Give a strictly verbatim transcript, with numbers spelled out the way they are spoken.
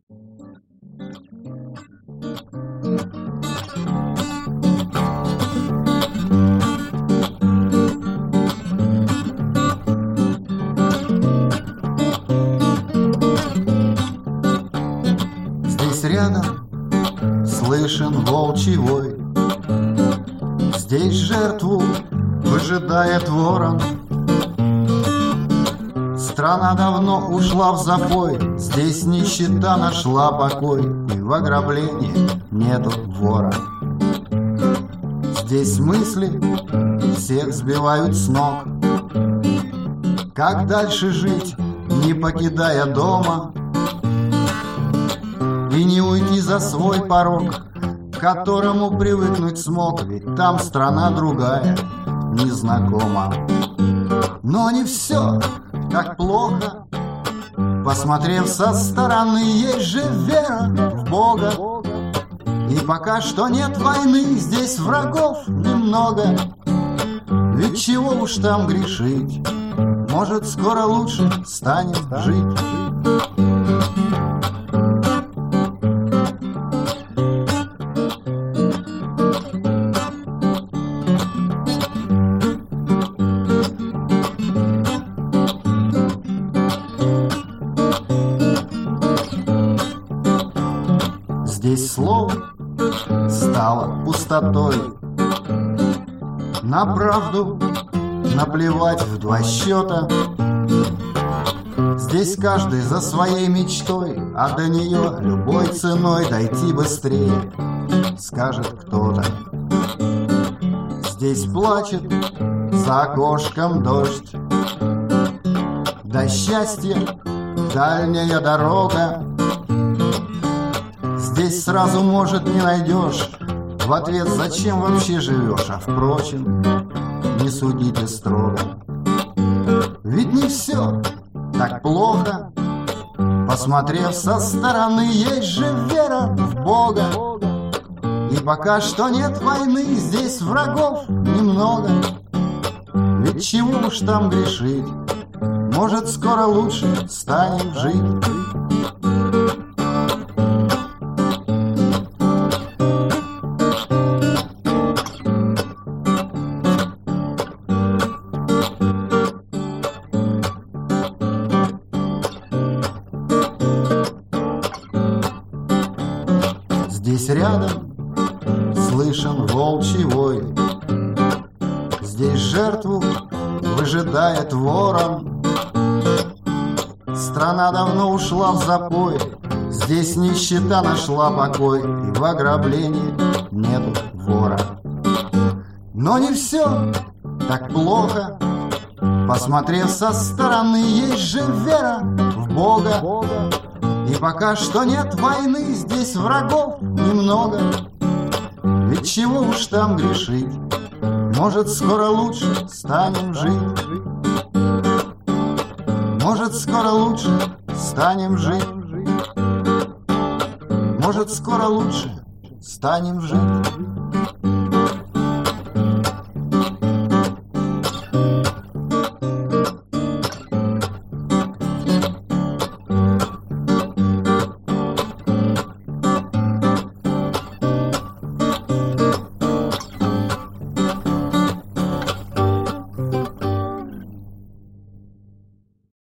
Здесь рядом слышен волчий вой, здесь жертву выжидает ворон. Страна давно ушла в запой, здесь нищета нашла покой, и в ограблении нету вора. Здесь мысли всех сбивают с ног. Как дальше жить, не покидая дома, и не уйти за свой порог, к которому привыкнуть смог, ведь там страна другая, незнакома. Но не все так плохо. Посмотрев со стороны, есть же вера в Бога. И пока что нет войны, здесь врагов немного. Ведь чего уж там грешить, может, скоро лучше станем жить. Здесь слово стало пустотой, на правду наплевать в два счета. Здесь каждый за своей мечтой, а до нее любой ценой дойти быстрее, скажет кто-то. Здесь плачет за окошком дождь, до счастья дальняя дорога. Здесь сразу, может, не найдешь в ответ, зачем вообще живешь. А впрочем, не судите строго, ведь не все так плохо. Посмотрев со стороны, есть же вера в Бога. И пока что нет войны, здесь врагов немного. Ведь чего уж там грешить, может, скоро лучше станем жить. Здесь рядом слышен волчий вой, здесь жертву выжидает ворон. Страна давно ушла в запой, здесь нищета нашла покой, и в ограблении нету вора. Но не все так плохо. Посмотрев со стороны, есть же вера в Бога. И пока что нет войны, здесь врагов немного. Ведь чего уж там грешить, может, скоро лучше станем жить. Может, скоро лучше станем жить. Может, скоро лучше станем жить.